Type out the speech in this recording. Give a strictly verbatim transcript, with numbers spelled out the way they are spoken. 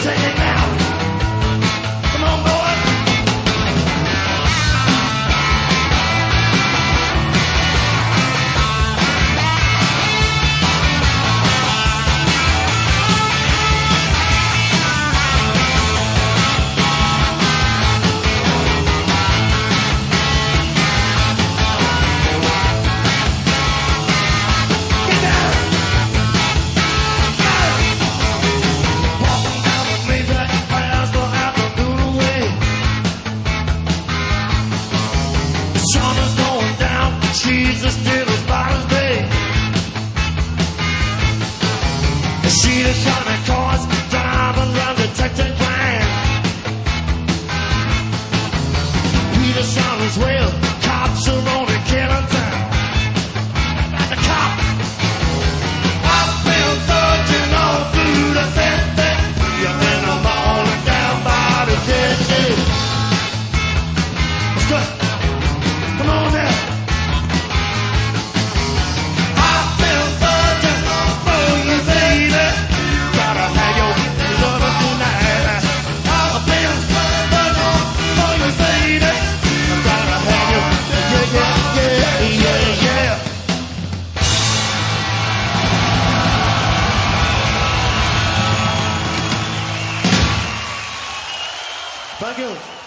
Take it out. Come on, boy. She's as still as Byron's Bay. She the shining cars driving around detecting crime. We the sound as well. Cops are on and killing time. The cop. I've been searching all through the city, and then I'm all down by the city. Let's go. Come on now. Thank you.